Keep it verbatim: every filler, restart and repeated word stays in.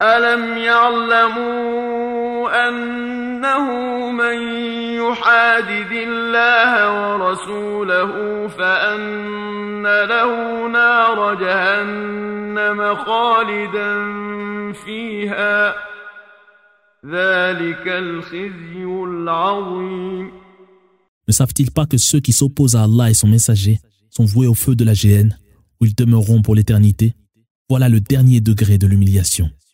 ألم يعلموا أنه من يحادد الله ورسوله فأن له نار جهنم خالدا فيها ذلك الخزي العظيم. Ne savent-ils pas que ceux qui s'opposent à Allah et son messager sont voués au feu de la géhenne, où ils demeureront pour l'éternité? Voilà le dernier degré de l'humiliation.